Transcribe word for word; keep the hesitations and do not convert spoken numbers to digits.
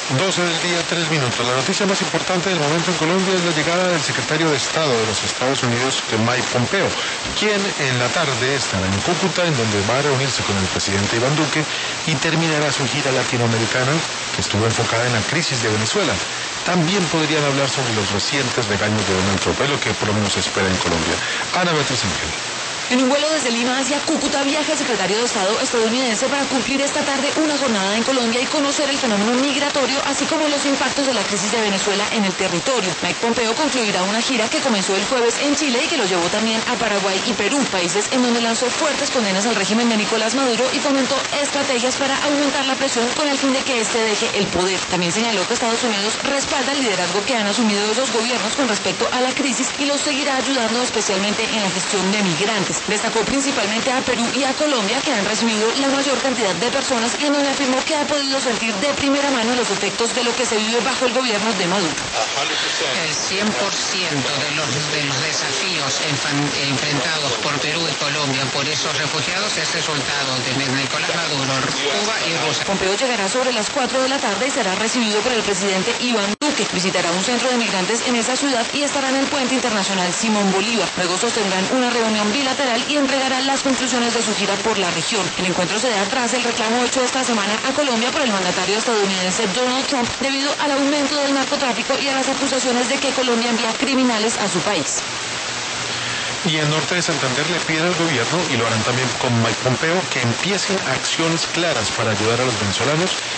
doce del día, tres minutos. La noticia más importante del momento en Colombia es la llegada del secretario de Estado de los Estados Unidos, Mike Pompeo, quien en la tarde estará en Cúcuta, en donde va a reunirse con el presidente Iván Duque y terminará su gira latinoamericana, que estuvo enfocada en la crisis de Venezuela. También podrían hablar sobre los recientes regaños de Donald Trump, es lo que por lo menos se espera en Colombia. Ana Beatriz Ángel. En un vuelo desde Lima hacia Cúcuta viaja el secretario de Estado estadounidense para cumplir esta tarde una jornada en Colombia y conocer el fenómeno migratorio, así como los impactos de la crisis de Venezuela en el territorio. Mike Pompeo concluirá una gira que comenzó el jueves en Chile y que lo llevó también a Paraguay y Perú, países en donde lanzó fuertes condenas al régimen de Nicolás Maduro y fomentó estrategias para aumentar la presión con el fin de que éste deje el poder. También señaló que Estados Unidos respalda el liderazgo que han asumido esos gobiernos con respecto a la crisis y los seguirá ayudando especialmente en la gestión de migrantes. Destacó principalmente a Perú y a Colombia, que han recibido la mayor cantidad de personas, y en donde afirmó que ha podido sentir de primera mano los efectos de lo que se vive bajo el gobierno de Maduro. El cien por ciento de los, de los desafíos enfan, enfrentados por Perú y Colombia por esos refugiados es resultado de Nicolás Maduro, Cuba y Rusia. Pompeo llegará sobre las cuatro de la tarde y será recibido por el presidente Iván Duque. Visitará un centro de migrantes en esa ciudad y estará en el puente internacional Simón Bolívar. Luego sostendrán una reunión bilateral y entregarán las conclusiones de su gira por la región. El encuentro se da tras el reclamo hecho esta semana a Colombia por el mandatario estadounidense Donald Trump debido al aumento del narcotráfico y a las acusaciones de que Colombia envía criminales a su país. Y en Norte de Santander le pide al gobierno, y lo harán también con Mike Pompeo, que empiecen acciones claras para ayudar a los venezolanos